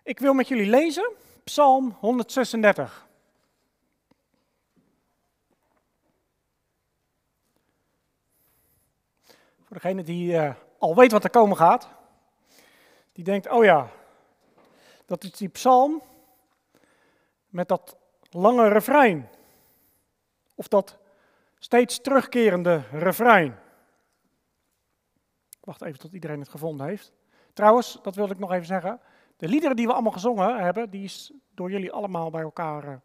Ik wil met jullie lezen Psalm 136. Voor degene die al weet wat er komen gaat, die denkt, oh ja, dat is die psalm met dat lange refrein. Of dat steeds terugkerende refrein. Wacht even tot iedereen het gevonden heeft. Trouwens, dat wilde ik nog even zeggen. De liederen die we allemaal gezongen hebben, die is door jullie allemaal bij elkaar,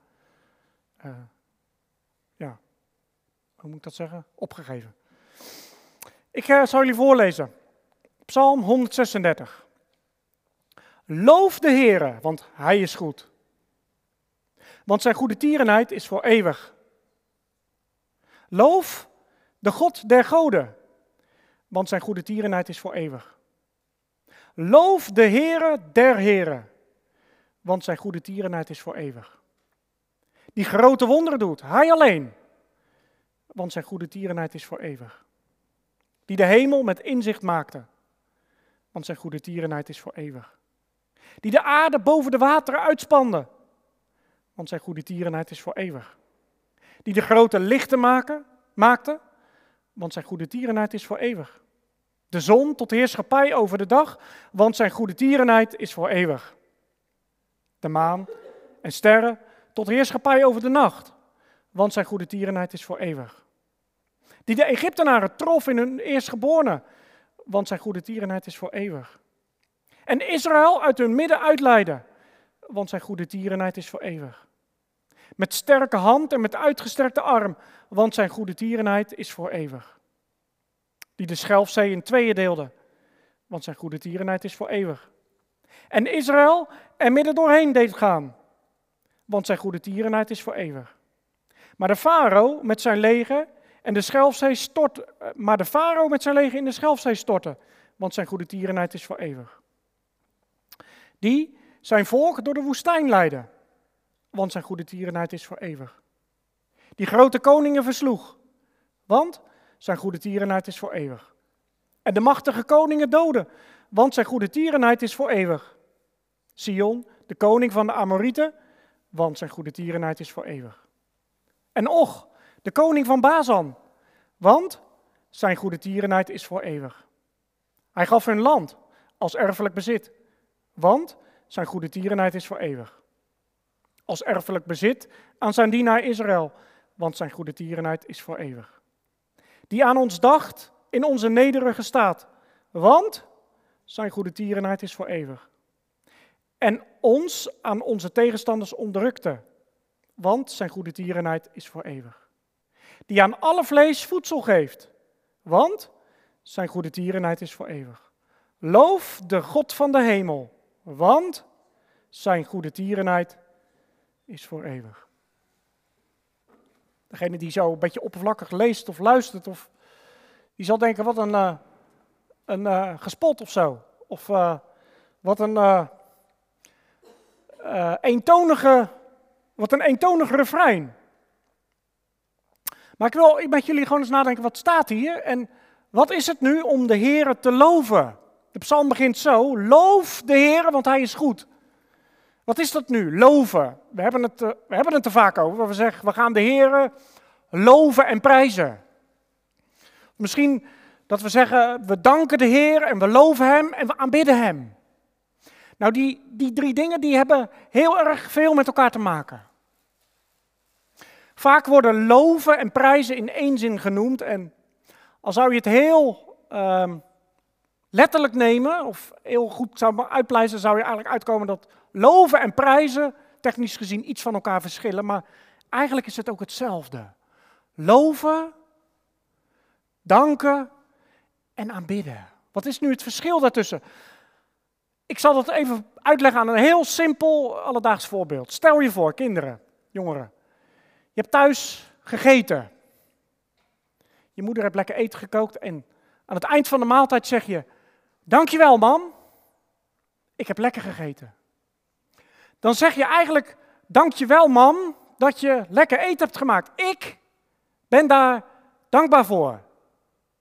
hoe moet ik dat zeggen? Opgegeven. Ik zal jullie voorlezen. Psalm 136. Loof de Heere, want Hij is goed. Want zijn goedertierenheid is voor eeuwig. Loof de God der goden, want zijn goedertierenheid is voor eeuwig. Loof de Heere der heren, want zijn goedertierenheid is voor eeuwig. Die grote wonderen doet, Hij alleen, want zijn goedertierenheid is voor eeuwig. Die de hemel met inzicht maakte, want zijn goedertierenheid is voor eeuwig. Die de aarde boven de wateren uitspande, want zijn goedertierenheid is voor eeuwig. Die de grote lichten maakte, want zijn goedertierenheid is voor eeuwig. De zon tot heerschappij over de dag, want zijn goedertierenheid is voor eeuwig. De maan en sterren tot heerschappij over de nacht, want zijn goedertierenheid is voor eeuwig. Die de Egyptenaren trof in hun eerstgeborene, want zijn goedertierenheid is voor eeuwig. En Israël uit hun midden uitleidde, want zijn goedertierenheid is voor eeuwig. Met sterke hand en met uitgestrekte arm, want zijn goedertierenheid is voor eeuwig. Die de Schelfzee in tweeën deelde, want zijn goedertierenheid is voor eeuwig. En Israël er midden doorheen deed gaan, want zijn goedertierenheid is voor eeuwig. Maar de farao met zijn leger in de Schelfzee stortte, want zijn goedertierenheid is voor eeuwig. Die zijn volk door de woestijn leidde, want zijn goedertierenheid is voor eeuwig. Die grote koningen versloeg, want zijn goedertierenheid is voor eeuwig. En de machtige koningen doodde, want zijn goedertierenheid is voor eeuwig. Sion, de koning van de Amorieten, want zijn goedertierenheid is voor eeuwig. En Och, de koning van Bazan, want zijn goedertierenheid is voor eeuwig. Hij gaf hun land als erfelijk bezit, want zijn goedertierenheid is voor eeuwig. Als erfelijk bezit aan zijn dienaar Israël, want zijn goedertierenheid is voor eeuwig. Die aan ons dacht in onze nederige staat, want zijn goedertierenheid is voor eeuwig. En ons aan onze tegenstanders onderdrukte, want zijn goedertierenheid is voor eeuwig. Die aan alle vlees voedsel geeft, want zijn goedertierenheid is voor eeuwig. Loof de God van de hemel, want zijn goedertierenheid is voor eeuwig. Degene die zo een beetje oppervlakkig leest of luistert, die zal denken, wat een gespot of zo. Of wat een eentonig refrein. Maar ik wil met jullie gewoon eens nadenken, wat staat hier? En wat is het nu om de Heere te loven? De psalm begint zo, loof de Heere, want Hij is goed. Wat is dat nu, loven? We hebben het er vaak over, waar we zeggen, we gaan de Heere loven en prijzen. Misschien dat we zeggen, we danken de Heer en we loven Hem en we aanbidden Hem. Nou, die drie dingen die hebben heel erg veel met elkaar te maken. Vaak worden loven en prijzen in één zin genoemd en al zou je het heel letterlijk nemen of heel goed zou uitpleizen, zou je eigenlijk uitkomen dat loven en prijzen technisch gezien iets van elkaar verschillen, maar eigenlijk is het ook hetzelfde. Loven, danken en aanbidden. Wat is nu het verschil daartussen? Ik zal dat even uitleggen aan een heel simpel alledaags voorbeeld. Stel je voor, kinderen, jongeren. Je hebt thuis gegeten. Je moeder heeft lekker eten gekookt en aan het eind van de maaltijd zeg je, dankjewel mam, ik heb lekker gegeten. Dan zeg je eigenlijk, dankjewel mam, dat je lekker eten hebt gemaakt. Ik ben daar dankbaar voor.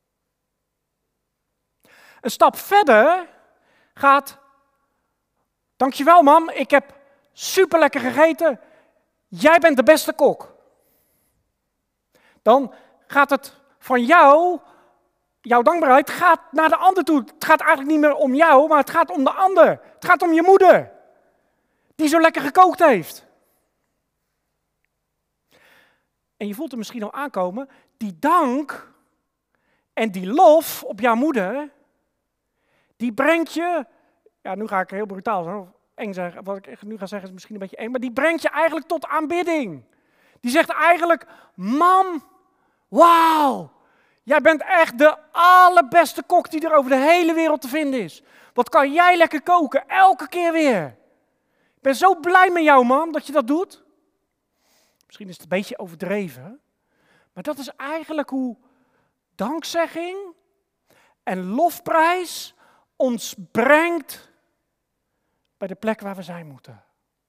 Een stap verder gaat Dankjewel mam, ik heb super lekker gegeten. Jij bent de beste kok. Dan gaat het van jou, jouw dankbaarheid gaat naar de ander toe. Het gaat eigenlijk niet meer om jou, maar het gaat om de ander. Het gaat om je moeder, die zo lekker gekookt heeft. En je voelt het misschien al aankomen, die dank en die lof op jouw moeder, die brengt je, ja nu ga ik heel brutaal zijn, eng zeggen, wat ik nu ga zeggen is misschien een beetje eng, maar die brengt je eigenlijk tot aanbidding. Die zegt eigenlijk, mam, wauw, jij bent echt de allerbeste kok die er over de hele wereld te vinden is. Wat kan jij lekker koken, elke keer weer. Ik ben zo blij met jou, mam, dat je dat doet. Misschien is het een beetje overdreven, maar dat is eigenlijk hoe dankzegging en lofprijs ons brengt bij de plek waar we zijn moeten.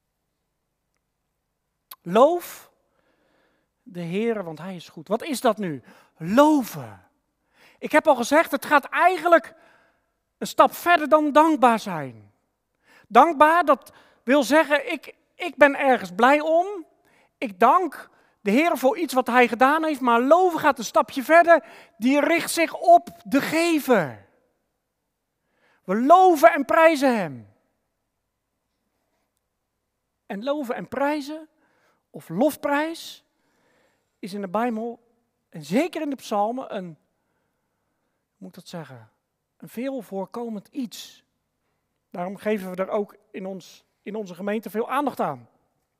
Loof de Heere, want Hij is goed. Wat is dat nu? Loven. Ik heb al gezegd, het gaat eigenlijk een stap verder dan dankbaar zijn. Dankbaar, dat wil zeggen, ik ben ergens blij om. Ik dank de Heer voor iets wat Hij gedaan heeft, maar loven gaat een stapje verder. Die richt zich op de gever. We loven en prijzen Hem. En loven en prijzen, of lofprijs, is in de Bijbel, en zeker in de psalmen, een veel voorkomend iets. Daarom geven we er ook in onze gemeente veel aandacht aan.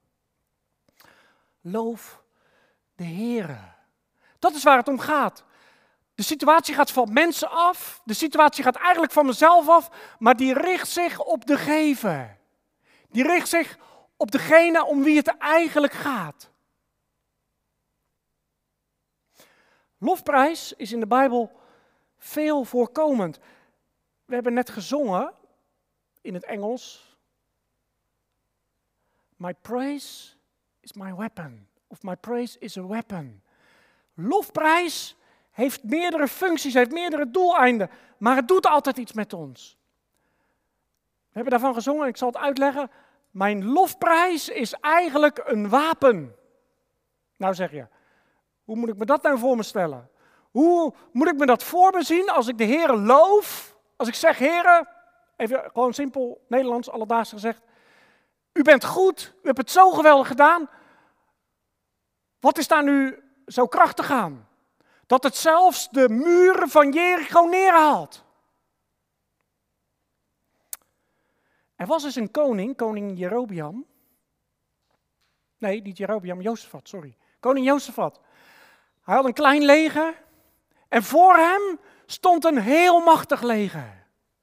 Loof de Heere. Dat is waar het om gaat. De situatie gaat van mensen af, de situatie gaat eigenlijk van mezelf af, maar die richt zich op de gever. Die richt zich op degene om wie het eigenlijk gaat. Lofprijs is in de Bijbel veel voorkomend. We hebben net gezongen in het Engels. My praise is my weapon. Of my praise is a weapon. Lofprijs heeft meerdere functies, heeft meerdere doeleinden, maar het doet altijd iets met ons. We hebben daarvan gezongen, ik zal het uitleggen. Mijn lofprijs is eigenlijk een wapen. Nou zeg je, hoe moet ik me dat nou voor me stellen? Hoe moet ik me dat voor me zien als ik de Heere loof? Als ik zeg, Heere, even gewoon simpel Nederlands, alledaags gezegd. U bent goed, u hebt het zo geweldig gedaan. Wat is daar nu zo krachtig aan? Dat het zelfs de muren van Jericho neerhaalt. Er was eens een koning Jerobeam. Nee, niet Jerobeam, Jozefat, sorry. Koning Jozefat. Hij had een klein leger en voor hem stond een heel machtig leger.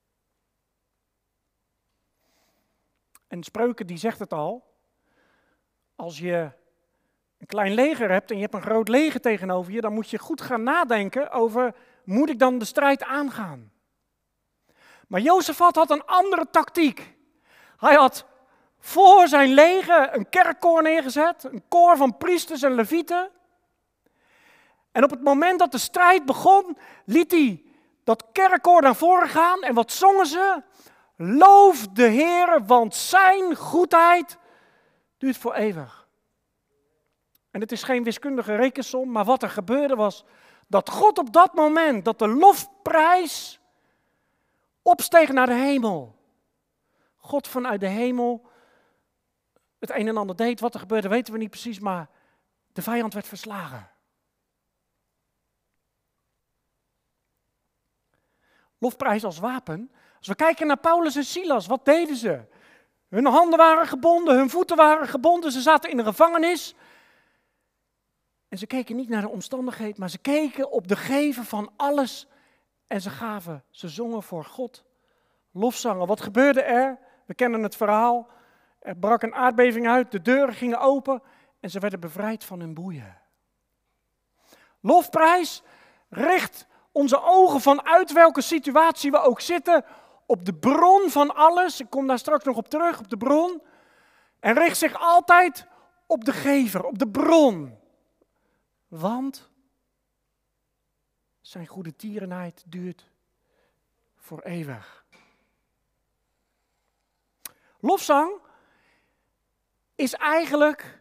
En Spreuken die zegt het al, als je een klein leger hebt en je hebt een groot leger tegenover je, dan moet je goed gaan nadenken over, moet ik dan de strijd aangaan? Maar Jozefat had een andere tactiek. Hij had voor zijn leger een kerkkoor neergezet, een koor van priesters en levieten. En op het moment dat de strijd begon, liet hij dat kerkkoor naar voren gaan. En wat zongen ze? Loof de Heer, want zijn goedheid duurt voor eeuwig. En het is geen wiskundige rekensom, maar wat er gebeurde was dat God op dat moment, dat de lofprijs opsteeg naar de hemel. God vanuit de hemel het een en ander deed. Wat er gebeurde weten we niet precies, maar de vijand werd verslagen. Lofprijs als wapen. Als we kijken naar Paulus en Silas, wat deden ze? Hun handen waren gebonden, hun voeten waren gebonden, ze zaten in de gevangenis. En ze keken niet naar de omstandigheid, maar ze keken op de gever van alles. En ze zongen voor God lofzangen. Wat gebeurde er? We kennen het verhaal. Er brak een aardbeving uit, de deuren gingen open en ze werden bevrijd van hun boeien. Lofprijs richt onze ogen vanuit welke situatie we ook zitten op de bron van alles. Ik kom daar straks nog op terug, op de bron. En richt zich altijd op de gever, op de bron. Want zijn goede tierenheid duurt voor eeuwig. Lofzang is eigenlijk,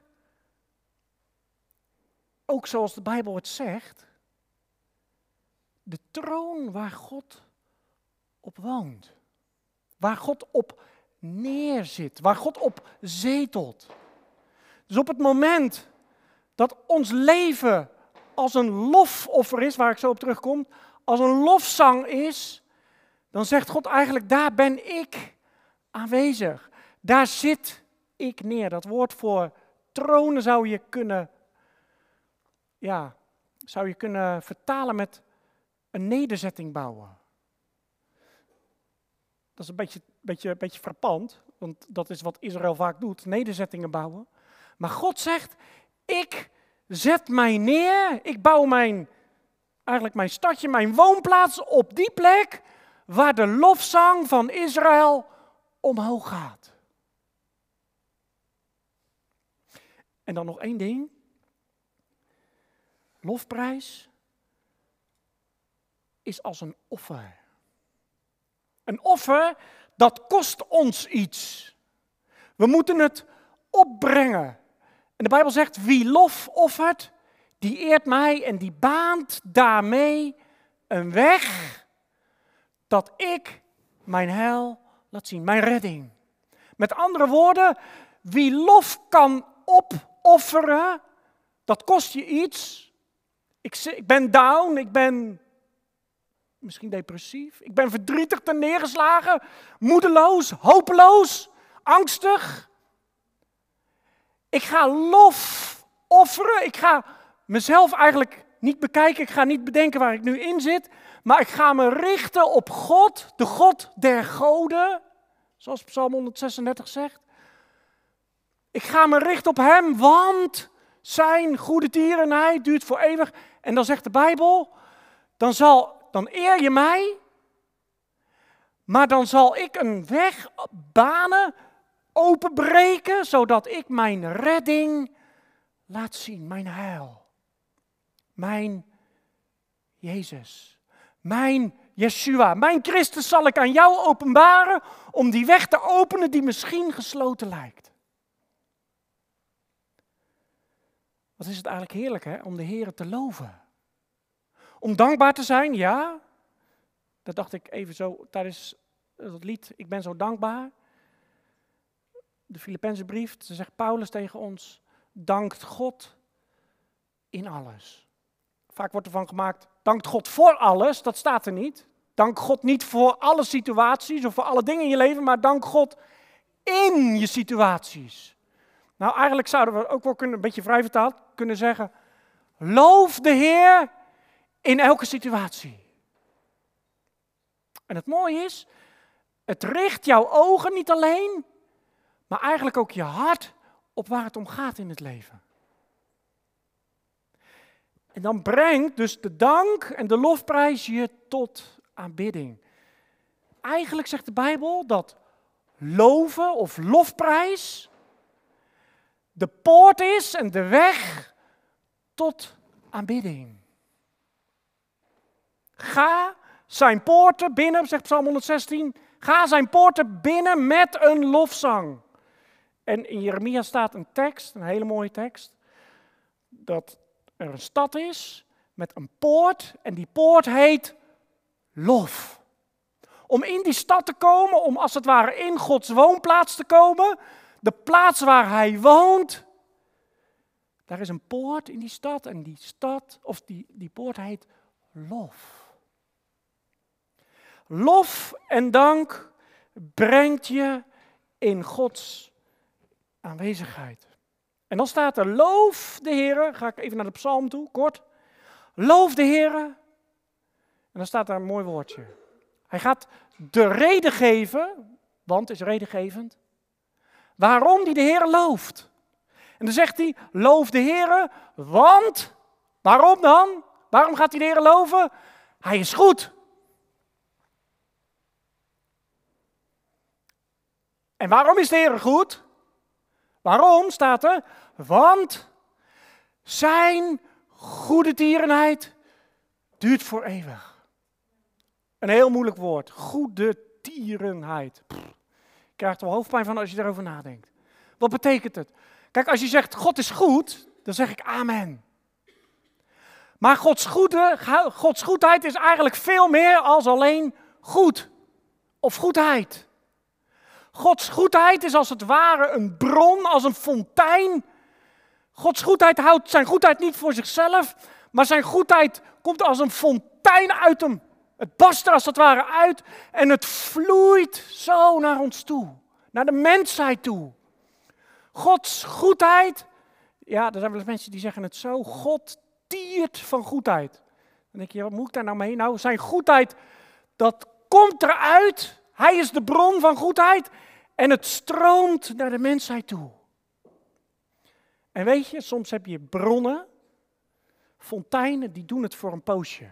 ook zoals de Bijbel het zegt, de troon waar God op woont. Waar God op neerzit, waar God op zetelt. Dus op het moment dat ons leven als een lofoffer is, waar ik zo op terugkom, als een lofzang is, dan zegt God eigenlijk, daar ben ik aanwezig. Daar zit ik neer. Dat woord voor tronen zou je kunnen vertalen met een nederzetting bouwen. Dat is een beetje frappant, want dat is wat Israël vaak doet, nederzettingen bouwen. Maar God zegt, ik zet mij neer, ik bouw mijn stadje, mijn woonplaats op die plek waar de lofzang van Israël omhoog gaat. En dan nog één ding. Lofprijs is als een offer. Een offer, dat kost ons iets. We moeten het opbrengen. En de Bijbel zegt, wie lof offert, die eert mij en die baant daarmee een weg dat ik mijn heil laat zien, mijn redding. Met andere woorden, wie lof kan opofferen, dat kost je iets. Ik ben down, ik ben misschien depressief, ik ben verdrietig ten neergeslagen, moedeloos, hopeloos, angstig. Ik ga lof offeren, ik ga mezelf eigenlijk niet bekijken, ik ga niet bedenken waar ik nu in zit, maar ik ga me richten op God, de God der goden, zoals Psalm 136 zegt. Ik ga me richten op Hem, want zijn goede tierenheid duurt voor eeuwig. En dan zegt de Bijbel, dan eer je mij, maar dan zal ik een weg banen, openbreken, zodat ik mijn redding laat zien, mijn heil. Mijn Jezus, mijn Yeshua, mijn Christus zal ik aan jou openbaren om die weg te openen die misschien gesloten lijkt. Wat is het eigenlijk heerlijk, hè, om de Heer te loven. Om dankbaar te zijn, ja. Dat dacht ik even zo tijdens het lied, ik ben zo dankbaar. De Filippenzenbrief, ze zegt Paulus tegen ons, dankt God in alles. Vaak wordt ervan gemaakt, dankt God voor alles, dat staat er niet. Dank God niet voor alle situaties of voor alle dingen in je leven, maar dank God in je situaties. Nou, eigenlijk zouden we ook wel een beetje vrij vertaald kunnen zeggen, loof de Heer in elke situatie. En het mooie is, het richt jouw ogen niet alleen, maar eigenlijk ook je hart op waar het om gaat in het leven. En dan brengt dus de dank en de lofprijs je tot aanbidding. Eigenlijk zegt de Bijbel dat loven of lofprijs de poort is en de weg tot aanbidding. Ga zijn poorten binnen, zegt Psalm 116, ga zijn poorten binnen met een lofzang. En in Jeremia staat een tekst, een hele mooie tekst, dat er een stad is met een poort en die poort heet lof. Om in die stad te komen, om als het ware in Gods woonplaats te komen, de plaats waar hij woont, daar is een poort in die stad en die poort heet lof. Lof en dank brengt je in Gods aanwezigheid. En dan staat er, loof de Heere, ga ik even naar de psalm toe, kort. Loof de Heere. En dan staat daar een mooi woordje. Hij gaat de reden geven, want is redengevend, waarom hij de Heere looft. En dan zegt hij, loof de Heere, want, waarom dan? Waarom gaat hij de Heere loven? Hij is goed. En waarom is de Heere goed? Waarom staat er? Want zijn goede tierenheid duurt voor eeuwig. Een heel moeilijk woord. Goede tierenheid. Je krijgt er wel hoofdpijn van als je erover nadenkt. Wat betekent het? Kijk, als je zegt God is goed, dan zeg ik amen. Maar Gods goedheid is eigenlijk veel meer als alleen goed of goedheid. Gods goedheid is als het ware een bron, als een fontein. Gods goedheid houdt zijn goedheid niet voor zichzelf, maar zijn goedheid komt als een fontein uit hem. Het barst er als het ware uit en het vloeit zo naar ons toe, naar de mensheid toe. Gods goedheid, ja, er zijn wel eens mensen die zeggen het zo, God tiert van goedheid. Dan denk je, wat moet ik daar nou mee? Nou, zijn goedheid, dat komt eruit. Hij is de bron van goedheid en het stroomt naar de mensheid toe. En weet je, soms heb je bronnen, fonteinen, die doen het voor een poosje.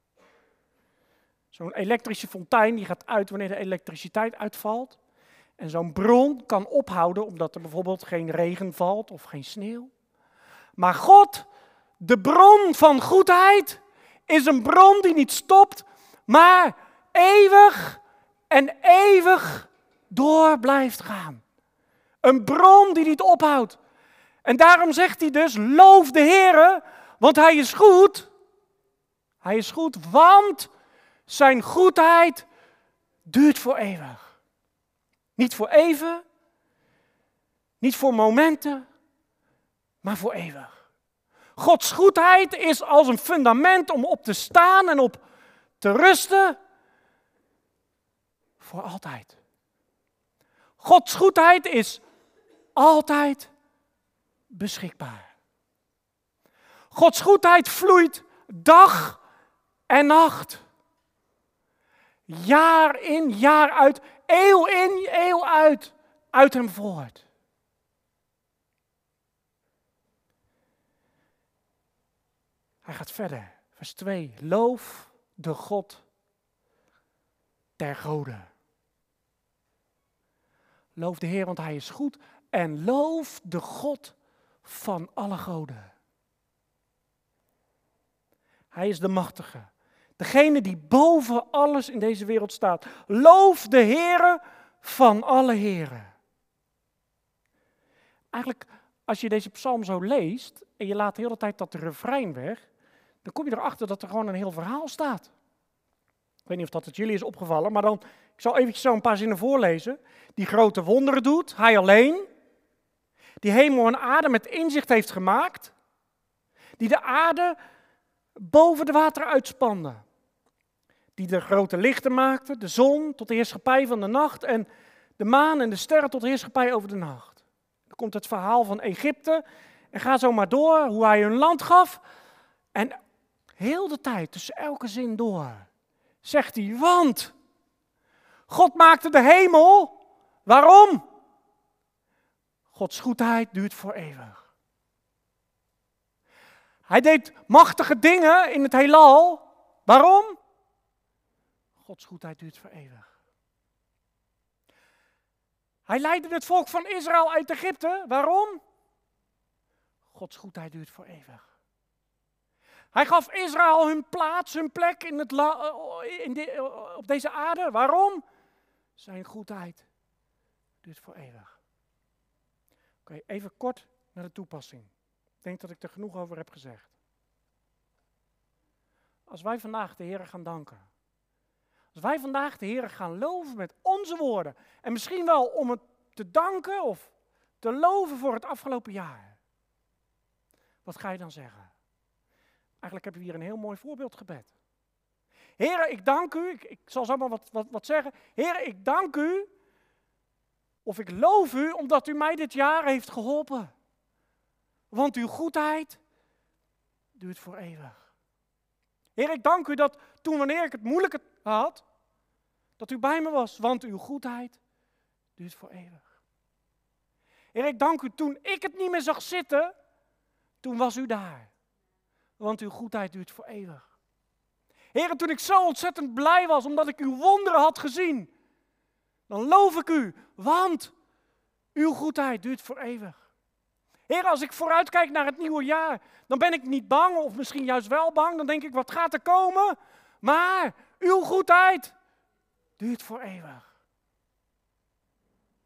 Zo'n elektrische fontein die gaat uit wanneer de elektriciteit uitvalt. En zo'n bron kan ophouden omdat er bijvoorbeeld geen regen valt of geen sneeuw. Maar God, de bron van goedheid, is een bron die niet stopt, maar eeuwig en eeuwig door blijft gaan. Een bron die niet ophoudt. En daarom zegt hij dus, loof de Heere, want hij is goed. Hij is goed, want zijn goedheid duurt voor eeuwig. Niet voor even, niet voor momenten, maar voor eeuwig. Gods goedheid is als een fundament om op te staan en op te rusten voor altijd. Gods goedheid is altijd beschikbaar. Gods goedheid vloeit dag en nacht. Jaar in, jaar uit, eeuw in, eeuw uit hem voort. Hij gaat verder. Vers 2. Loof de God der goden. Loof de Heer, want hij is goed. En loof de God van alle goden. Hij is de machtige. Degene die boven alles in deze wereld staat. Loof de Heere van alle heren. Eigenlijk, als je deze psalm zo leest en je laat de hele tijd dat refrein weg, dan kom je erachter dat er gewoon een heel verhaal staat. Ik weet niet of dat het jullie is opgevallen, maar dan, ik zal eventjes zo een paar zinnen voorlezen. Die grote wonderen doet, hij alleen. Die hemel en aarde met inzicht heeft gemaakt. Die de aarde boven de water uitspande. Die de grote lichten maakte, de zon tot de heerschappij van de nacht en de maan en de sterren tot de heerschappij over de nacht. Dan komt het verhaal van Egypte en ga zo maar door, hoe hij hun land gaf. En heel de tijd, tussen elke zin door, zegt hij, want God maakte de hemel. Waarom? Gods goedheid duurt voor eeuwig. Hij deed machtige dingen in het heelal. Waarom? Gods goedheid duurt voor eeuwig. Hij leidde het volk van Israël uit Egypte. Waarom? Gods goedheid duurt voor eeuwig. Hij gaf Israël hun plaats, hun plek op deze aarde. Waarom? Zijn goedheid duurt voor eeuwig. Oké, even kort naar de toepassing. Ik denk dat ik er genoeg over heb gezegd. Als wij vandaag de Heer gaan danken. Als wij vandaag de Heer gaan loven met onze woorden. En misschien wel om het te danken of te loven voor het afgelopen jaar. Wat ga je dan zeggen? Eigenlijk hebben we hier een heel mooi voorbeeldgebed. Heer, ik dank u. Ik zal zomaar wat zeggen. Heer, ik dank u. Of ik loof u omdat u mij dit jaar heeft geholpen. Want uw goedheid duurt voor eeuwig. Heer, ik dank u dat toen wanneer ik het moeilijk had, dat u bij me was. Want uw goedheid duurt voor eeuwig. Heer, ik dank u toen ik het niet meer zag zitten, toen was u daar. Want uw goedheid duurt voor eeuwig. Heer, toen ik zo ontzettend blij was omdat ik uw wonderen had gezien, dan loof ik u, want uw goedheid duurt voor eeuwig. Heer, als ik vooruitkijk naar het nieuwe jaar, dan ben ik niet bang, of misschien juist wel bang. Dan denk ik, wat gaat er komen? Maar uw goedheid duurt voor eeuwig.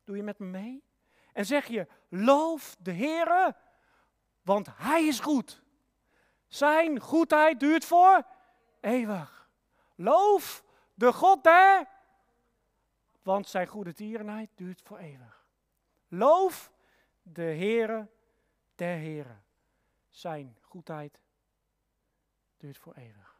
Doe je met me mee? En zeg je, loof de Heere, want Hij is goed. Zijn goedheid duurt voor eeuwig. Loof de God der, want zijn goede tierenheid duurt voor eeuwig. Loof de Heere der Heren. Zijn goedheid duurt voor eeuwig.